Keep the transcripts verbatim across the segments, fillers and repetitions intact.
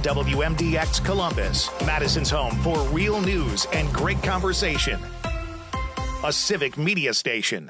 W M D X Columbus, Madison's home for real news and great conversation. A civic media station.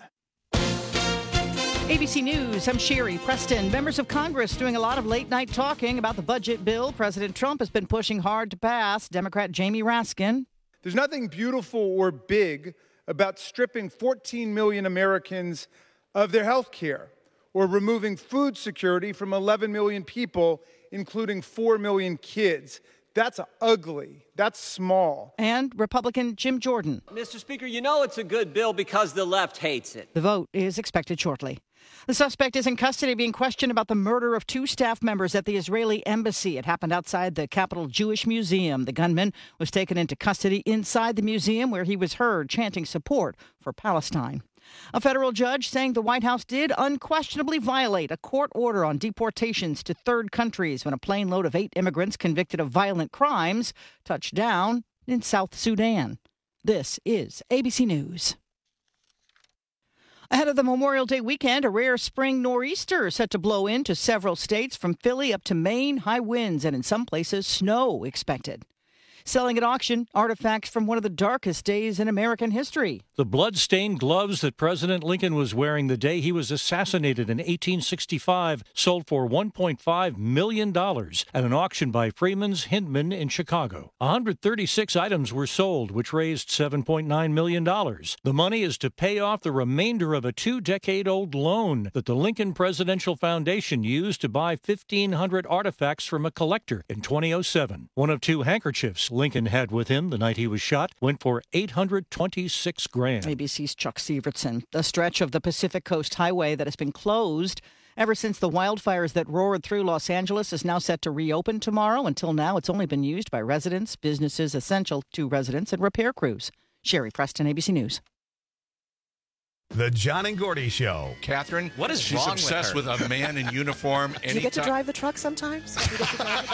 A B C News, I'm Sherry Preston. Members of Congress doing a lot of late-night talking about the budget bill President Trump has been pushing hard to pass. Democrat Jamie Raskin. There's nothing beautiful or big about stripping fourteen million Americans of their health care or removing food security from eleven million people, including four million kids. That's ugly. That's small. And Republican Jim Jordan. Mister Speaker, you know it's a good bill because the left hates it. The vote is expected shortly. The suspect is in custody being questioned about the murder of two staff members at the Israeli embassy. It happened outside the Capital Jewish Museum. The gunman was taken into custody inside the museum where he was heard chanting support for Palestine. A federal judge saying the White House did unquestionably violate a court order on deportations to third countries when a plane load of eight immigrants convicted of violent crimes touched down in South Sudan. This is A B C News. Ahead of the Memorial Day weekend, a rare spring nor'easter set to blow into several states from Philly up to Maine. High winds and in some places snow expected. Selling at auction, artifacts from one of the darkest days in American history. The blood-stained gloves that President Lincoln was wearing the day he was assassinated in eighteen sixty-five sold for one point five million dollars at an auction by Freeman's Hindman in Chicago. one hundred thirty-six items were sold, which raised seven point nine million dollars. The money is to pay off the remainder of a two-decade-old loan that the Lincoln Presidential Foundation used to buy fifteen hundred artifacts from a collector in two thousand seven. One of two handkerchiefs Lincoln had with him the night he was shot went for eight hundred twenty-six grand. A B C's Chuck Severson. The stretch of the Pacific Coast Highway that has been closed ever since the wildfires that roared through Los Angeles is now set to reopen tomorrow. Until now, it's only been used by residents, businesses essential to residents, and repair crews. Sherry Preston, A B C News. The John and Gordy Show. Catherine, what is she's wrong obsessed with, with a man in uniform. Do you get to drive the truck sometimes? Do you get to drive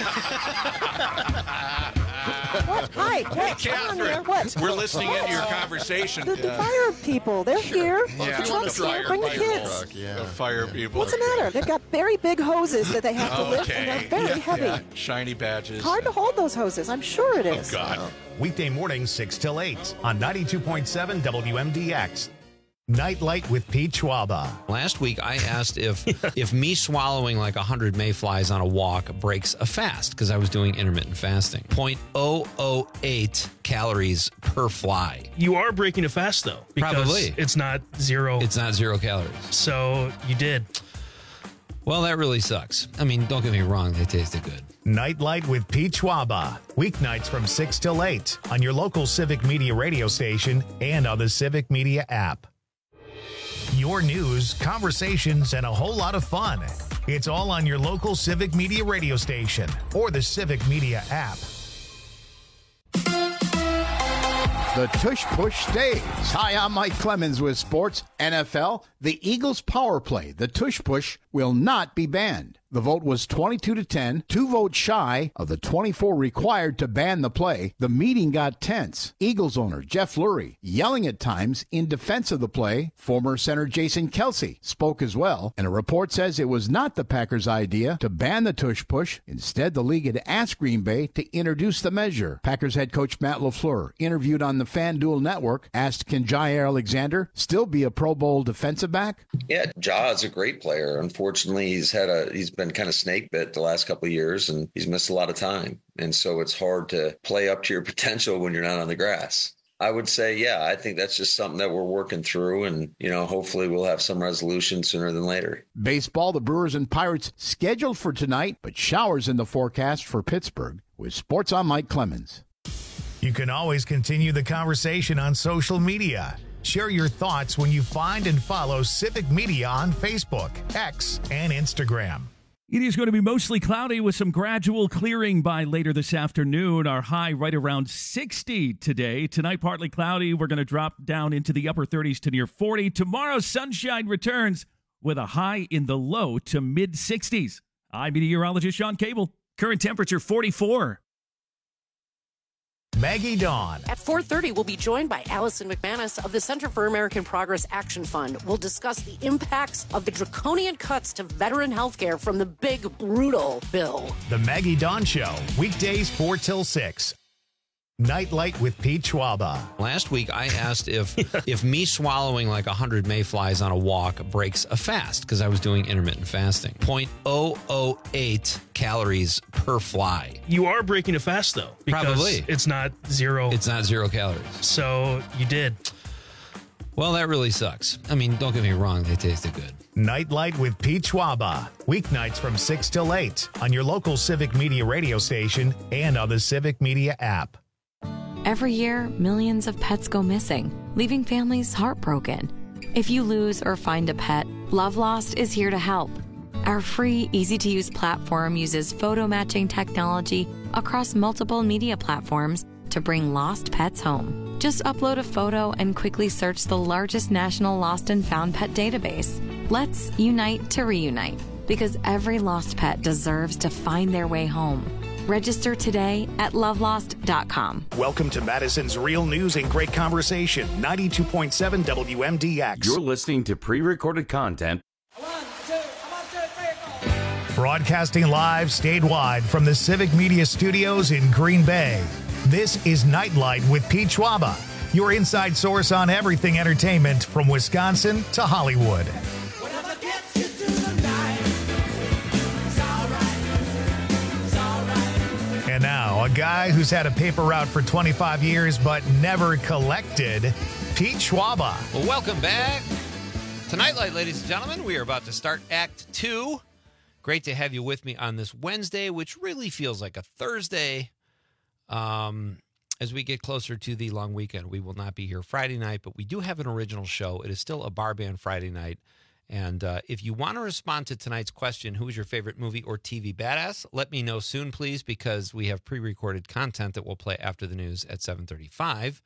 What? Hi, what? Come on here. What? We're listening into your conversation. The, the fire people, they're Sure. here. Yeah. The truck's here. Bring the kids. Truck, yeah. The fire people. What's the matter? They've got very big hoses that they have to lift, and Okay. they're very Yeah. heavy. Yeah. Shiny badges. Hard to hold those hoses. I'm sure it is. Oh, God. Weekday mornings six till eight on ninety-two point seven W M D X. Nightlight with Pete Schwaba. Last week, I asked if if me swallowing like one hundred mayflies on a walk breaks a fast, because I was doing intermittent fasting. zero point zero zero eight calories per fly. You are breaking a fast, though. Because Probably. it's not zero. It's not zero calories. So you did. Well, that really sucks. I mean, don't get me wrong. They tasted good. Nightlight with Pete Schwaba. Weeknights from six till eight on your local Civic Media radio station and on the Civic Media app. Your news, conversations, and a whole lot of fun. It's all on your local Civic Media radio station or the Civic Media app. The tush push stays. Hi, I'm Mike Clemens with Sports N F L. The Eagles power play, the tush push, will not be banned. The vote was twenty-two to ten, two votes shy of the twenty-four required to ban the play. The meeting got tense. Eagles owner Jeff Lurie yelling at times in defense of the play. Former center Jason Kelce spoke as well, and a report says it was not the Packers' idea to ban the tush push. Instead, the league had asked Green Bay to introduce the measure. Packers head coach Matt LaFleur, interviewed on the FanDuel Network, asked, can Jair Alexander still be a Pro Bowl defensive back? Yeah, Ja is a great player. Unfortunately, he's had a he's been kind of snake bit the last couple of years, and he's missed a lot of time. And so it's hard to play up to your potential when you're not on the grass. I would say, yeah, I think that's just something that we're working through, and, you know, hopefully we'll have some resolution sooner than later. Baseball, the Brewers and Pirates scheduled for tonight, but showers in the forecast for Pittsburgh. With Sports, I'm Mike Clemens. You can always continue the conversation on social media. Share your thoughts when you find and follow Civic Media on Facebook, X, and Instagram. It is going to be mostly cloudy with some gradual clearing by later this afternoon. Our high right around sixty today. Tonight, partly cloudy. We're going to drop down into the upper thirties to near forty. Tomorrow, sunshine returns with a high in the low to mid sixties. I'm meteorologist Sean Cable. Current temperature forty-four. Maggie Dawn. At four thirty, we'll be joined by Allison McManus of the Center for American Progress Action Fund. We'll discuss the impacts of the draconian cuts to veteran health care from the big, brutal bill. The Maggie Dawn Show, weekdays four till six. Nightlight with Pete Schwaba. Last week, I asked if if me swallowing like one hundred mayflies on a walk breaks a fast, because I was doing intermittent fasting. zero point zero zero eight calories per fly. You are breaking a fast, though. Because Probably. It's not zero. It's not zero calories. So you did. Well, that really sucks. I mean, don't get me wrong. They tasted good. Nightlight with Pete Schwaba. Weeknights from six till eight on your local Civic Media radio station and on the Civic Media app. Every year, millions of pets go missing, leaving families heartbroken. If you lose or find a pet, Love Lost is here to help. Our free, easy-to-use platform uses photo matching technology across multiple media platforms to bring lost pets home. Just upload a photo and quickly search the largest national lost and found pet database. Let's unite to reunite, because every lost pet deserves to find their way home. Register today at love lost dot com. Welcome to Madison's Real News and Great Conversation, ninety-two point seven W M D X. You're listening to pre-recorded content. Broadcasting live statewide from the Civic Media Studios in Green Bay. This is Nightlight with Pete Schwaba, your inside source on everything entertainment from Wisconsin to Hollywood. And now, a guy who's had a paper route for twenty-five years but never collected, Pete Schwaba. Well, welcome back to Nightlight, ladies and gentlemen. We are about to start Act Two. Great to have you with me on this Wednesday, which really feels like a Thursday. Um, as we get closer to the long weekend, we will not be here Friday night, but we do have an original show. It is still a bar band Friday night. And uh, if you want to respond to tonight's question, who is your favorite movie or T V badass, let me know soon, please, because we have pre-recorded content that we'll play after the news at seven thirty-five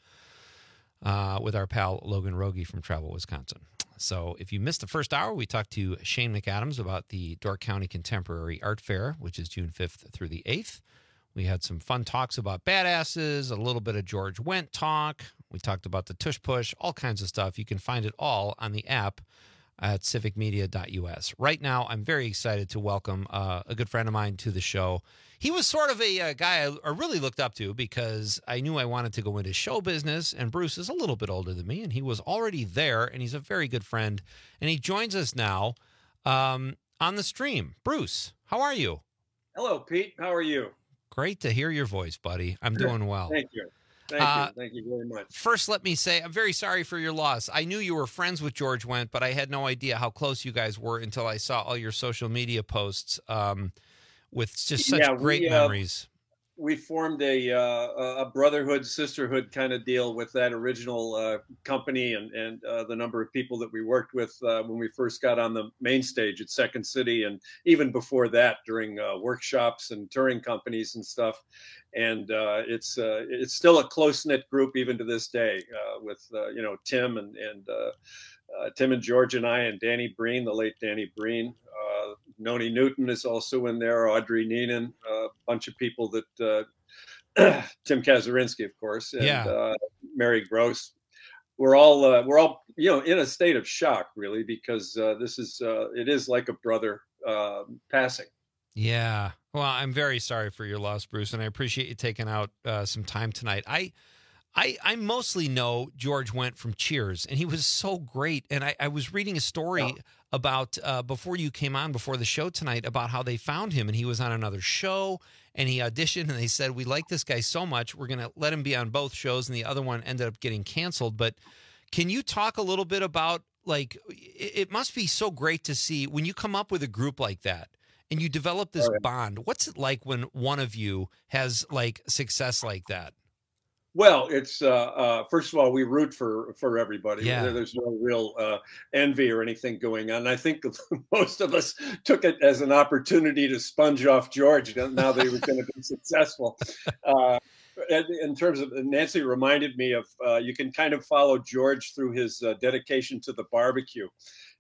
uh, with our pal Logan Rogie from Travel, Wisconsin. So if you missed the first hour, we talked to Shane McAdams about the Door County Contemporary Art Fair, which is June fifth through the eighth. We had some fun talks about badasses, a little bit of George Wendt talk. We talked about the Tush Push, all kinds of stuff. You can find it all on the app at civic media dot u s. Right now, I'm very excited to welcome uh, a good friend of mine to the show. He was sort of a, a guy I, I really looked up to because I knew I wanted to go into show business, and Bruce is a little bit older than me, and he was already there, and he's a very good friend, and he joins us now um, on the stream. Bruce, how are you? Hello, Pete. How are you? Great to hear your voice, buddy. I'm doing well. Thank you. Thank Uh, you. Thank you very much. First, let me say I'm very sorry for your loss. I knew you were friends with George Wendt, but I had no idea how close you guys were until I saw all your social media posts um, with just such Yeah, great we, uh, memories. We formed a uh, a brotherhood, sisterhood kind of deal with that original uh, company and and uh, the number of people that we worked with uh, when we first got on the main stage at Second City, and even before that during uh, workshops and touring companies and stuff. And uh, it's uh, it's still a close knit group even to this day uh, with uh, you know Tim and and uh, uh, Tim and George and I and Danny Breen, the late Danny Breen. Uh, Noni Newton is also in there. Audrey Neenan, a bunch of people that uh, Tim Kazurinsky, of course, and Yeah. uh, Mary Gross. We're all uh, we're all you know in a state of shock, really, because uh, this is uh, it is like a brother uh, passing. Yeah. Well, I'm very sorry for your loss, Bruce, and I appreciate you taking out uh, some time tonight. I, I, I mostly know George Wendt from Cheers, and he was so great. And I, I was reading a story Yeah. about uh, before you came on, before the show tonight, about how they found him, and he was on another show, and he auditioned, and they said, "We like this guy so much, we're going to let him be on both shows," and the other one ended up getting canceled. But can you talk a little bit about, like, it, it must be so great to see when you come up with a group like that, and you develop this bond. What's it like when one of you has like success like that? Well, it's uh, uh, first of all, we root for for everybody. Yeah. There- There's no real uh, envy or anything going on. I think most of us took it as an opportunity to sponge off George now that he was going to be successful. Uh, in in terms of Nancy reminded me of, uh, you can kind of follow George through his uh, dedication to the barbecue.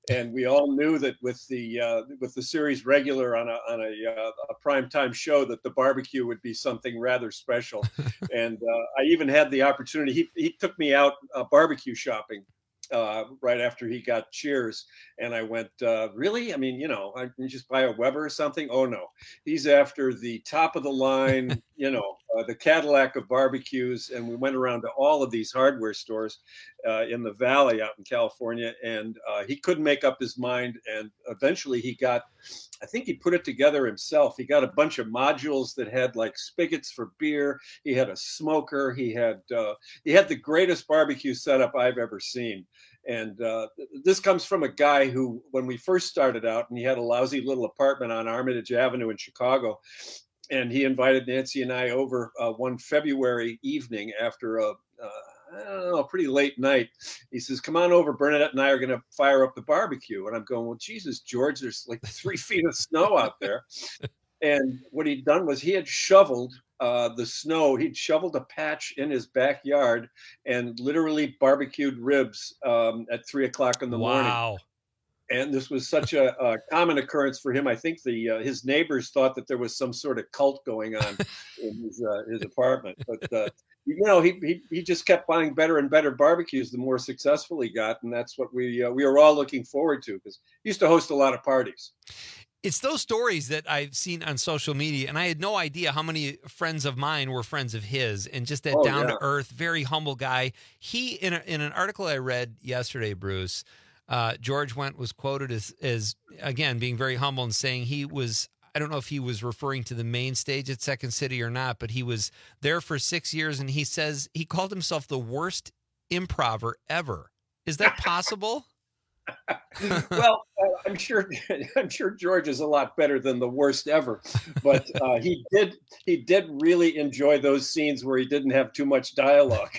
And we all knew that with the uh, with the series regular on a on a, uh, a primetime show that the barbecue would be something rather special. And uh, I even had the opportunity. He he took me out uh, barbecue shopping uh, right after he got Cheers, and I went, uh, really? I mean, you know, I can just buy a Weber or something. Oh no, he's after the top of the line, you know, uh, the Cadillac of barbecues. And we went around to all of these hardware stores uh, in the Valley out in California, and uh, he couldn't make up his mind. And eventually he got, I think he put it together himself. He got a bunch of modules that had like spigots for beer. He had a smoker. He had uh, he had the greatest barbecue setup I've ever seen. And uh, this comes from a guy who, when we first started out, and he had a lousy little apartment on Armitage Avenue in Chicago, and he invited Nancy and I over uh, one February evening after a, uh, I don't know, a pretty late night. He says, come on over, Bernadette and I are going to fire up the barbecue. And I'm going, well, Jesus, George, there's like three feet of snow out there. And what he'd done was he had shoveled uh, the snow. He'd shoveled a patch in his backyard and literally barbecued ribs um, at three o'clock in the wow. morning. Wow. And this was such a, a common occurrence for him. I think the uh, his neighbors thought that there was some sort of cult going on in his uh, his apartment. But uh, you know, he, he he just kept buying better and better barbecues the more successful he got, and that's what we uh, we were all looking forward to, because he used to host a lot of parties. It's those stories that I've seen on social media, and I had no idea how many friends of mine were friends of his, and just that Oh, down to yeah. earth, very humble guy. He in a, in an article I read yesterday, Bruce. Uh, George Wendt was quoted as, as, again, being very humble and saying he was, I don't know if he was referring to the main stage at Second City or not, but he was there for six years, and he says he called himself the worst improver ever. Is that possible? Well, uh, I'm sure I'm sure George is a lot better than the worst ever, but uh, he did he did really enjoy those scenes where he didn't have too much dialogue.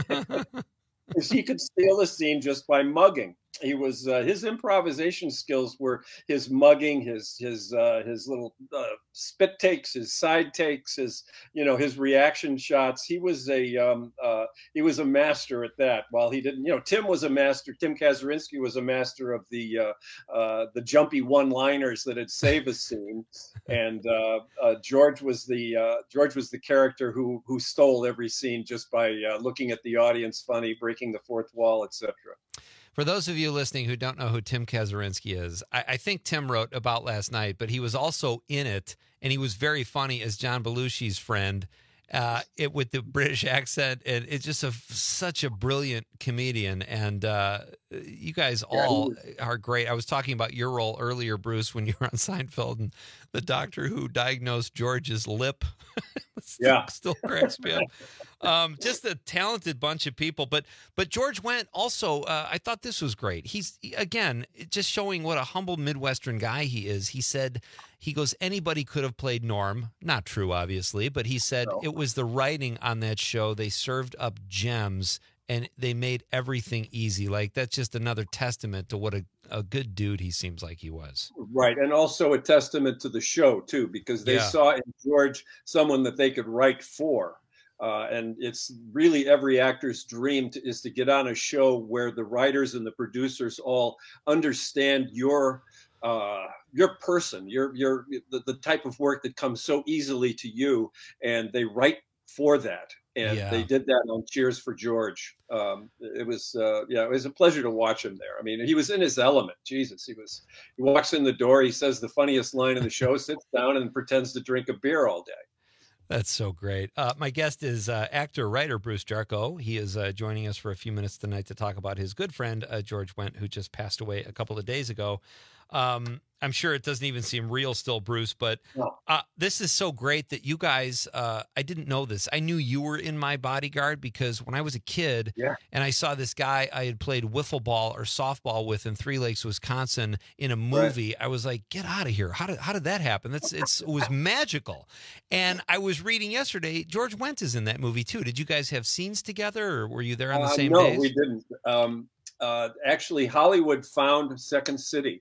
He could steal a scene just by mugging. He was uh, his improvisation skills were his mugging, his his uh, his little uh, spit takes, his side takes, his you know his reaction shots. He was a um, uh, he was a master at that. While he didn't, you know, Tim was a master. Tim Kazurinsky was a master of the uh, uh, the jumpy one-liners that'd save a scene, and uh, uh, George was the uh, George was the character who who stole every scene just by uh, looking at the audience funny, breaking the fourth wall, et cetera. For those of you listening who don't know who Tim Kazurinsky is, I, I think Tim wrote About Last Night, but he was also in it, and he was very funny as John Belushi's friend uh, it with the British accent, and it's just a, such a brilliant comedian, and uh, you guys all are great. I was talking about your role earlier, Bruce, when you were on Seinfeld, and the doctor who diagnosed George's lip still, yeah. still cracks me up. Um, just a talented bunch of people, but but George Wendt also. Uh, I thought this was great. He's again just showing what a humble Midwestern guy he is. He said, he goes, anybody could have played Norm. Not true, obviously, but he said no. It was the writing on that show. They served up gems and they made everything easy. Like that's just another testament to what a, a good dude he seems like he was. Right, and also a testament to the show too, because they Yeah. saw in George someone that they could write for. Uh, and it's really every actor's dream to, is to get on a show where the writers and the producers all understand your uh, your person, your your the, the type of work that comes so easily to you, and they write for that. And Yeah. they did that on Cheers for George. Um, it was uh, yeah, it was a pleasure to watch him there. I mean, he was in his element. Jesus, he was. He walks in the door, he says the funniest line in the show, sits down, and pretends to drink a beer all day. That's so great. Uh, my guest is uh, actor, writer Bruce Jarko. He is uh, joining us for a few minutes tonight to talk about his good friend, uh, George Wendt, who just passed away a couple of days ago. Um, I'm sure it doesn't even seem real still, Bruce, but uh, this is so great that you guys, uh, I didn't know this. I knew you were in My Bodyguard because when I was a kid yeah. and I saw this guy I had played wiffle ball or softball with in Three Lakes, Wisconsin in a movie, right. I was like, get out of here. How did, how did that happen? That's it's, it was magical. And I was reading yesterday, George Wendt is in that movie too. Did you guys have scenes together or were you there on the uh, same no, days? No, we didn't. Um, uh, actually, Hollywood found Second City.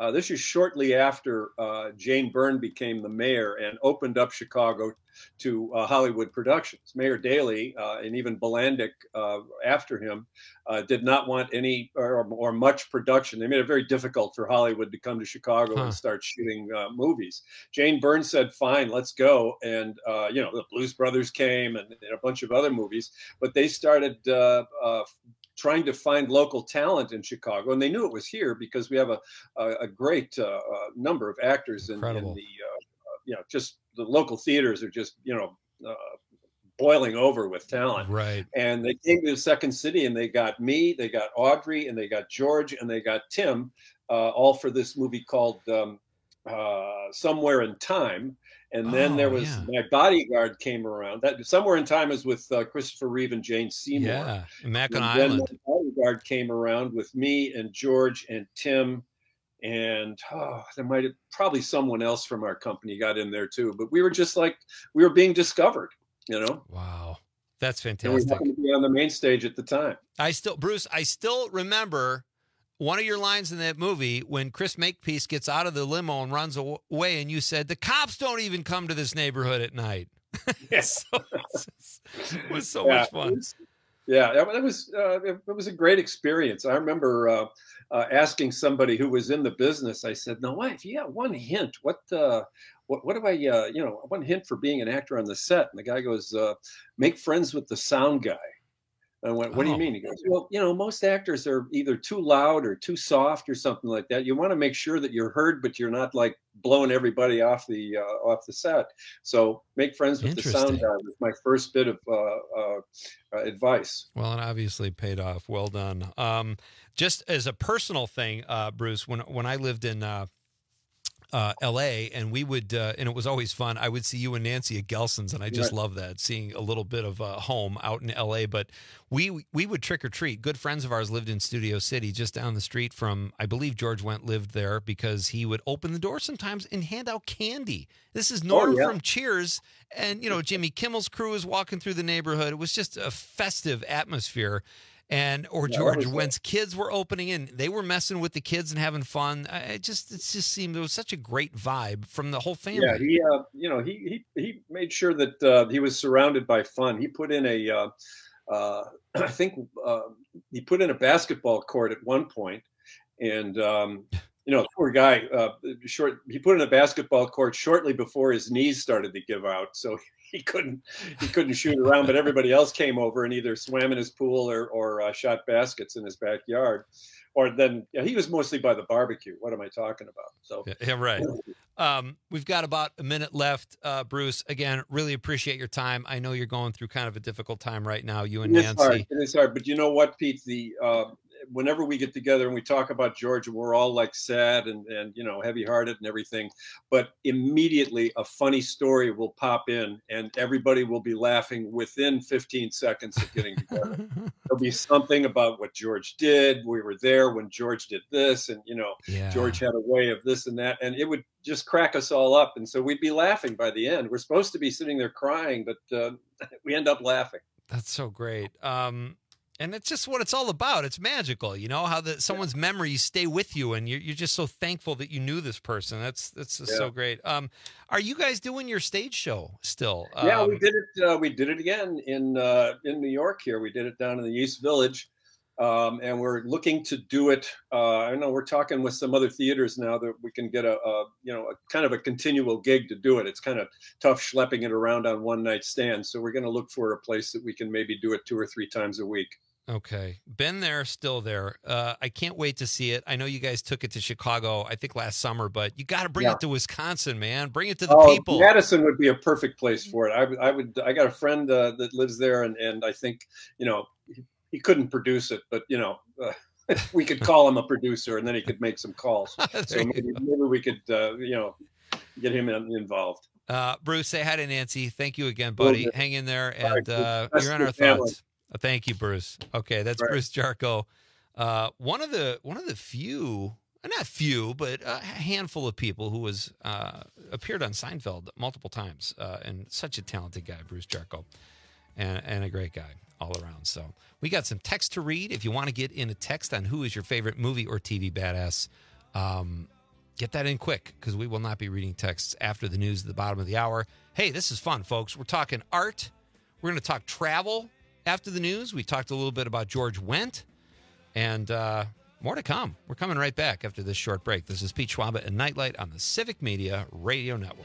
Uh, this is shortly after uh, Jane Byrne became the mayor and opened up Chicago to uh, Hollywood productions. Mayor Daley uh, and even Bilandic uh, after him uh, did not want any or, or much production. They made it very difficult for Hollywood to come to Chicago huh. and start shooting uh, movies. Jane Byrne said, fine, let's go. And, uh, you know, the Blues Brothers came and, and a bunch of other movies, but they started uh, uh, trying to find local talent in Chicago. And they knew it was here because we have a, a, a great uh, uh, number of actors in, in the, uh, uh, you know, just the local theaters are just, you know, uh, boiling over with talent. Right. And they came to the Second City and they got me, they got Audrey, and they got George, and they got Tim, uh, all for this movie called um, uh, Somewhere in Time. And then oh, there was yeah. My Bodyguard came around. That Somewhere in Time is with uh, Christopher Reeve and Jane Seymour. Yeah, Mackinac and Island. Then My Bodyguard came around with me and George and Tim, and oh, there might have probably someone else from our company got in there too. But we were just like we were being discovered, you know. Wow, that's fantastic. And we happened to be on the main stage at the time. I still, Bruce, I still remember one of your lines in that movie when Chris Makepeace gets out of the limo and runs away, and you said, the cops don't even come to this neighborhood at night. Yes. so, it was so yeah, much fun. It was, yeah, it was, uh, it, it was a great experience. I remember uh, uh, asking somebody who was in the business, I said, no, if you got one hint, what, uh, what, what do I, uh, you know, one hint for being an actor on the set? And the guy goes, uh, make friends with the sound guy. I went, what oh. do you mean? He goes, well, you know, most actors are either too loud or too soft or something like that. You want to make sure that you're heard, but you're not like blowing everybody off the uh, off the set. So make friends with the sound guy was my first bit of uh, uh, uh, advice. Well, it obviously paid off. Well done. Um, just as a personal thing, uh, Bruce, when when I lived in uh, Uh, L A, and we would, uh, and it was always fun. I would see you and Nancy at Gelson's, and I just right. love that, seeing a little bit of uh, home out in L A. But we we would trick or treat. Good friends of ours lived in Studio City, just down the street from, I believe George Wendt lived there, because he would open the door sometimes and hand out candy. This is Norm oh, yeah. from Cheers, and you know Jimmy Kimmel's crew is walking through the neighborhood. It was just a festive atmosphere. And or yeah, George Wendt's kids were opening in, they were messing with the kids and having fun. It just it just seemed there was such a great vibe from the whole family. Yeah, he uh, you know he he he made sure that uh, he was surrounded by fun. He put in a uh, uh, I think uh, he put in a basketball court at one point, and um, you know, poor guy. Uh, short. He put in a basketball court shortly before his knees started to give out, so he couldn't he couldn't shoot around. But everybody else came over and either swam in his pool or or uh, shot baskets in his backyard. Or then yeah, he was mostly by the barbecue. What am I talking about? So yeah, right. Um, we've got about a minute left, uh, Bruce. Again, really appreciate your time. I know you're going through kind of a difficult time right now, you and it is Nancy. Hard. It is hard, but you know what, Pete? The uh, whenever we get together and we talk about George, we're all like sad and and you know heavy-hearted and everything, but immediately a funny story will pop in and everybody will be laughing within fifteen seconds of getting together. There'll be something about what George did. We were there when George did this, and you know yeah. George had a way of this and that, and it would just crack us all up. And so we'd be laughing by the end. We're supposed to be sitting there crying, but uh, we end up laughing. That's so great. Um, and it's just what it's all about. It's magical, you know, how the someone's memories stay with you, and you're, you're just so thankful that you knew this person. That's that's just Yeah. so great. Um, are you guys doing your stage show still? Yeah, Um, we did it. Uh, we did it again in uh, in New York. Here, we did it down in the East Village, um, and we're looking to do it. Uh, I know we're talking with some other theaters now that we can get a, a you know a kind of a continual gig to do it. It's kind of tough schlepping it around on one night stands. So we're going to look for a place that we can maybe do it two or three times a week. Okay. Been there, still there. Uh, I can't wait to see it. I know you guys took it to Chicago, I think last summer, but you got to bring Yeah. it to Wisconsin, man. Bring it to the Oh, people. Madison would be a perfect place for it. I, would- I would. I got a friend uh, that lives there, and, and I think you know he, he couldn't produce it, but you know uh, we could call him a producer, and then he could make some calls. so maybe, maybe we could uh, you know get him in, involved. Uh, Bruce, say hi to Nancy. Thank you again, buddy. Will do. Hang in there, All and right. uh, Best you're on to our your family. thoughts. Uh, thank you, Bruce. Okay, that's Right. Bruce Jarko. Uh, one of the one of the few, not few, but a handful of people who was uh, appeared on Seinfeld multiple times, uh, and such a talented guy, Bruce Jarko, and and a great guy all around. So we got some text to read. If you want to get in a text on who is your favorite movie or T V badass, um, Get that in quick because we will not be reading texts after the news at the bottom of the hour. Hey, this is fun, folks. We're talking art. We're going to talk travel after the news. We talked a little bit about George Wendt, and uh, more to come. We're coming right back after this short break. This is Pete Schwaba and Nightlight on the Civic Media Radio Network.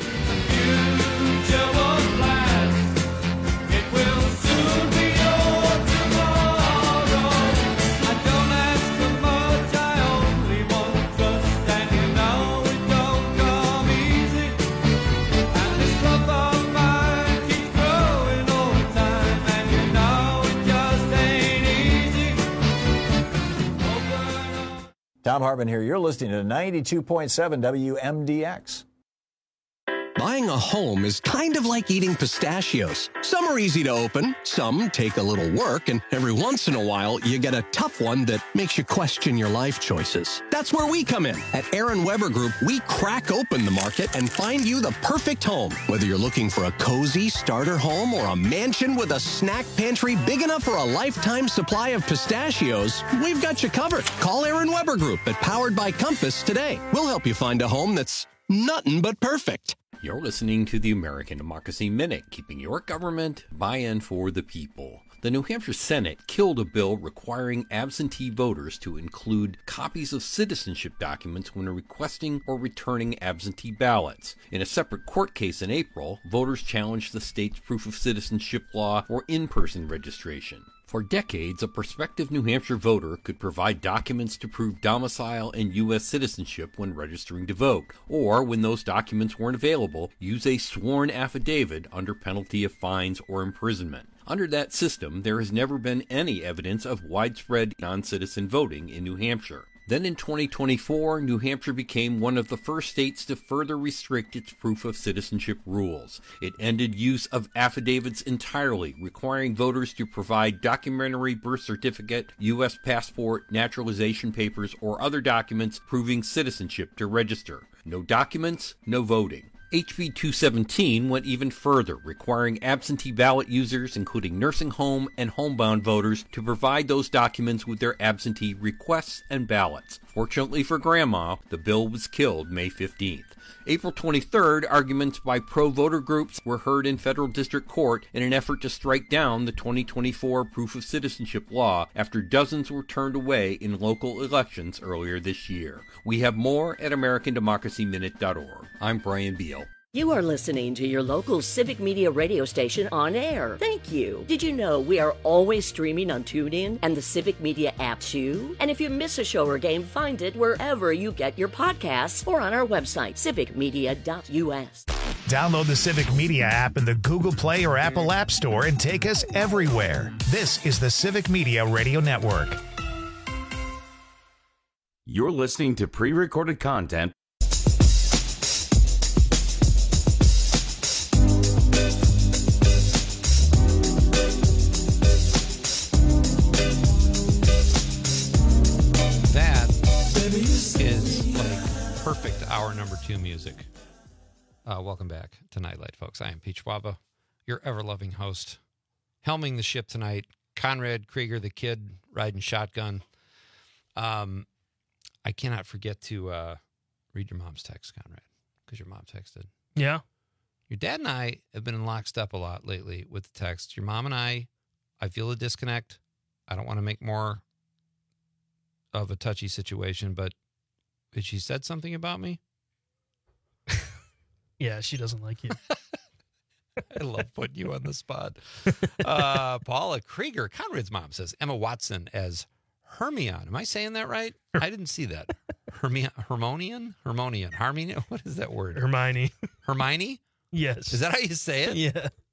It will soon be your tomorrow. I don't ask for much, I only want trust, and you know it don't come easy. And this love of mine keeps growing over time, and you know it just ain't easy. Tom Hartman here. You're listening to ninety-two point seven W M D X. Buying a home is kind of like eating pistachios. Some are easy to open, some take a little work, and every once in a while, you get a tough one that makes you question your life choices. That's where we come in. At Aaron Weber Group, we crack open the market and find you the perfect home. Whether you're looking for a cozy starter home or a mansion with a snack pantry big enough for a lifetime supply of pistachios, we've got you covered. Call Aaron Weber Group at Powered by Compass today. We'll help you find a home that's nothing but perfect. You're listening to the American Democracy Minute, keeping your government buy-in for the people. The New Hampshire Senate killed a bill requiring absentee voters to include copies of citizenship documents when requesting or returning absentee ballots. In a separate court case in April, voters challenged the state's proof of citizenship law for in-person registration. For decades, a prospective New Hampshire voter could provide documents to prove domicile and U S citizenship when registering to vote, or when those documents weren't available, use a sworn affidavit under penalty of fines or imprisonment. Under that system, there has never been any evidence of widespread non-citizen voting in New Hampshire. Then in twenty twenty-four, New Hampshire became one of the first states to further restrict its proof of citizenship rules. It ended use of affidavits entirely, requiring voters to provide documentary birth certificate, U S passport, naturalization papers, or other documents proving citizenship to register. No documents, no voting. H B two seventeen went even further, requiring absentee ballot users, including nursing home and homebound voters, to provide those documents with their absentee requests and ballots. Fortunately for Grandma, the bill was killed May fifteenth. April twenty-third, arguments by pro-voter groups were heard in federal district court in an effort to strike down the twenty twenty-four proof of citizenship law after dozens were turned away in local elections earlier this year. We have more at American Democracy Minute dot org. I'm Brian Beal. You are listening to your local Civic Media radio station on air. Thank you. Did you know we are always streaming on TuneIn and the Civic Media app too? And if you miss a show or game, find it wherever you get your podcasts or on our website, civic media dot U S. Download the Civic Media app in the Google Play or Apple App Store and take us everywhere. This is the Civic Media Radio Network. You're listening to pre-recorded content. Is like perfect hour number two music. Uh, welcome back to Nightlight, folks. I am Pete Schwaba, your ever-loving host. Helming the ship tonight, Conrad Krieger, the kid riding shotgun. Um, I cannot forget to uh, read your mom's text, Conrad, because your mom texted. Yeah. Your dad and I have been in lockstep a lot lately with the text. Your mom and I, I feel a disconnect. I don't want to make more of a touchy situation, but did she said something about me? Yeah, she doesn't like you. I love putting you on the spot. Uh, Paula Krieger, Conrad's mom, says Emma Watson as Hermione. Am I saying that right? I didn't see that. Hermione, Hermonian? Hermonian. Hermione? What is that word? Hermione. Hermione? Yes. Is that how you say it? Yeah.